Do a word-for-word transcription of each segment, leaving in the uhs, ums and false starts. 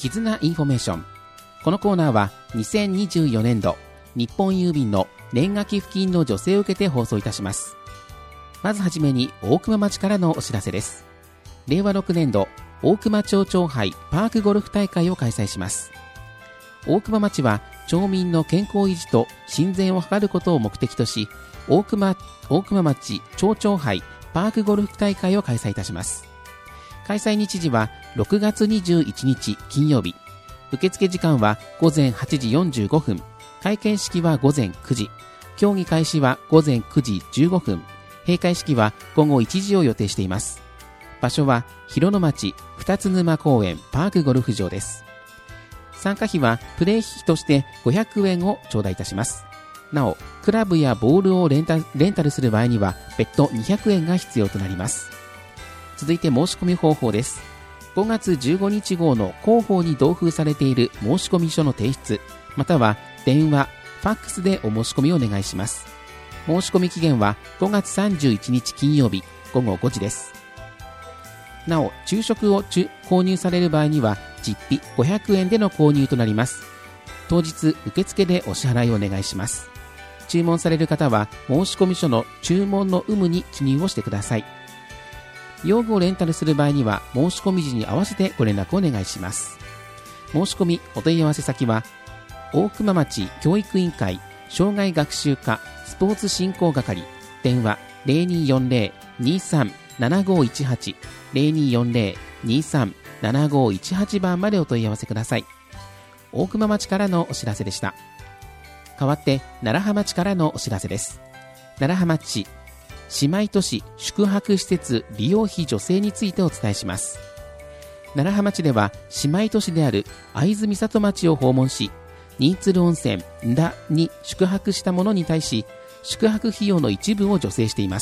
絆インフォメーション。このコーナーはにせんにじゅうよねんど日本郵便の年賀寄付金の助成を受けて放送いたします。まずはじめに大熊町からのお知らせです。れいわろくねんど大熊町長杯パークゴルフ大会を開催します。大熊町は町民の健康維持と親善を図ることを目的とし、大熊、大熊町町長杯パークゴルフ大会を開催いたします。開催日時はろくがつにじゅういちにち金曜日。受付時間はごぜんはちじよんじゅうごふん、開会式はごぜんくじ、競技開始はごぜんくじじゅうごふん、閉会式はごごいちじを予定しています。場所は広野町二つ沼公園パークゴルフ場です。参加費はプレー費としてごひゃくえんを頂戴いたします。なお、クラブやボールをレンタ、レンタルする場合には別途にひゃくえんが必要となります。続いて申し込み方法です。ごがつじゅうごにち号の広報に同封されている申込書の提出、または電話、ファックスでお申し込みをお願いします。申し込み期限はごがつさんじゅういちにち金曜日ごごごじです。なお、昼食を購入される場合には実費ごひゃくえんでの購入となります。当日受付でお支払いをお願いします。注文される方は申込書の注文の有無に記入をしてください。用具をレンタルする場合には申し込み時に合わせてご連絡をお願いします。申し込みお問い合わせ先は大熊町教育委員会障害学習課スポーツ振興係、電話 ゼロにーよんゼロ にーさん ななごいちはち ゼロにーよんゼロ にーさん ななごいちはち 番までお問い合わせください。大熊町からのお知らせでした。代わって楢葉町からのお知らせです。楢葉町姉妹都市宿泊施設利用費助成についてお伝えします。楢葉町では姉妹都市である会津美里町を訪問し、新鶴温泉田に宿泊した者に対し宿泊費用の一部を助成しています。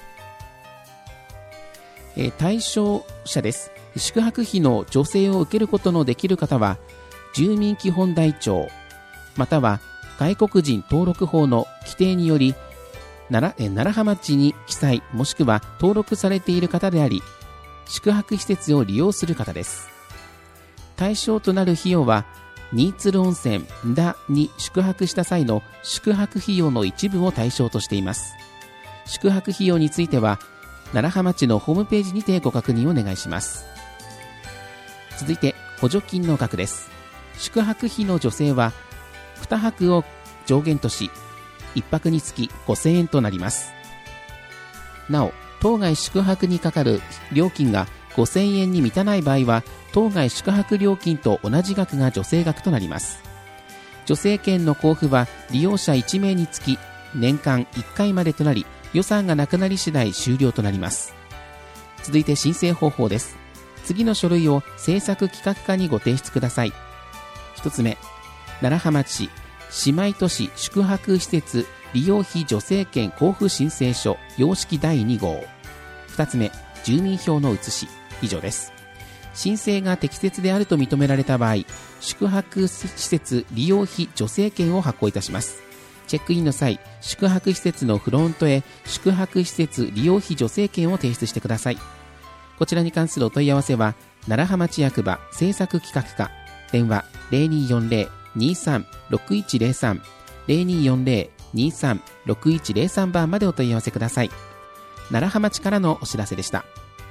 えー、対象者です。宿泊費の助成を受けることのできる方は住民基本台帳または外国人登録法の規定により楢葉町に記載もしくは登録されている方であり、宿泊施設を利用する方です。対象となる費用は新鶴温泉田に宿泊した際の宿泊費用の一部を対象としています。宿泊費用については楢葉町のホームページにてご確認をお願いします。続いて補助金の額です。宿泊費の助成はにはくを上限としいっぱくにつきごせんえんとなります。なお、当該宿泊にかかる料金がごせんえんに満たない場合は当該宿泊料金と同じ額が助成額となります。助成券の交付は利用者いちめいにつき年間いっかいまでとなり、予算がなくなり次第終了となります。続いて申請方法です。次の書類を制作企画課にご提出ください。ひとつめ、楢葉町姉妹都市宿泊施設利用費助成券交付申請書様式だいにごう。ふたつめ、住民票の写し。以上です。申請が適切であると認められた場合、宿泊施設利用費助成券を発行いたします。チェックインの際、宿泊施設のフロントへ宿泊施設利用費助成券を提出してください。こちらに関するお問い合わせは楢葉町役場制作企画課、電話 ゼロにーよんゼロ にーさん ろくいちゼロさん ゼロにーよんゼロ にーさん ろくいちゼロさん 番までお問い合わせください。楢葉町からのお知らせでした。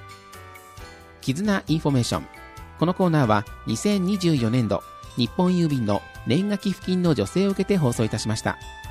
絆インフォメーション。このコーナーはにせんにじゅうよねんど日本郵便の年賀寄付金の助成を受けて放送いたしました。